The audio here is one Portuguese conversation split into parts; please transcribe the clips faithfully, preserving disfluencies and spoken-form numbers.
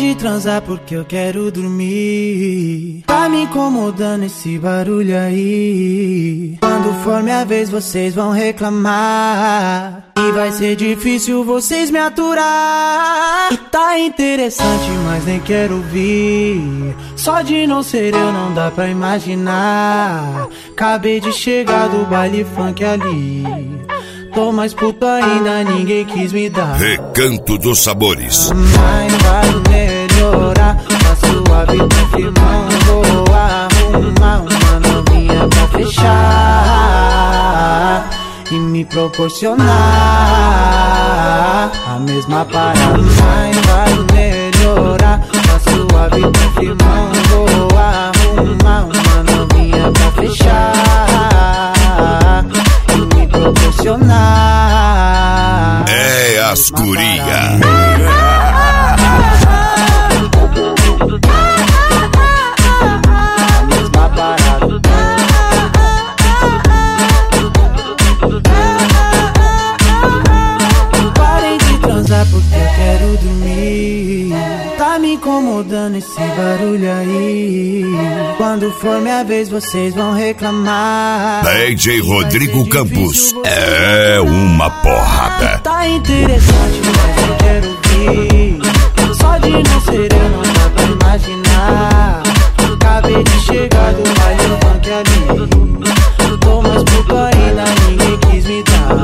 de transar porque eu quero dormir. Tá me incomodando esse barulho aí. Quando for minha vez vocês vão reclamar e vai ser difícil vocês me aturar. E tá interessante, mas nem quero ouvir. Só de não ser eu não dá pra imaginar. Acabei de chegar do baile funk ali. Tô mais puto ainda, ninguém quis me dar. Recanto dos Sabores. Mas vai melhorar, tá suave, tá firmão. Vou arrumar uma novinha pra fechar e me proporcionar a mesma parada. Mas vai melhorar, tá suave, tá firmão. Vou arrumar uma novinha pra fechar e me proporcionar. É as curia. Porque eu quero dormir. Tá me incomodando esse barulho aí. Quando for minha vez vocês vão reclamar. D J Rodrigo Campos é uma porrada. Tá interessante, mas eu quero ouvir. Só de não ser eu não dá pra imaginar. Acabei de chegar do baile funk ali. Tô mais puto ainda, ninguém quis me dar.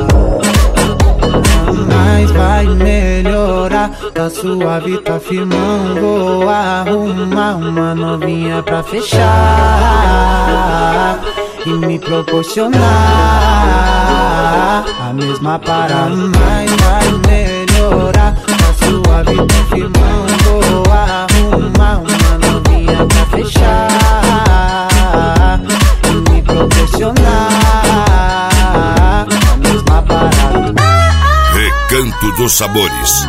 Mas vai melhorar, tá suave, tá firmão. Vou arrumar uma novinha pra fechar e me proporcionar a mesma parada. Mas vai melhorar, tá suave, tá firmão. Vou arrumar uma novinha pra fechar e me proporcionar a mesma parada. Recanto dos Sabores.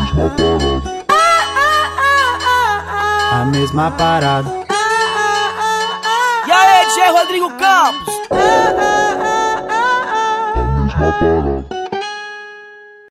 A mesma parada. E aí, D J Rodrigo Campos? Mesma parada.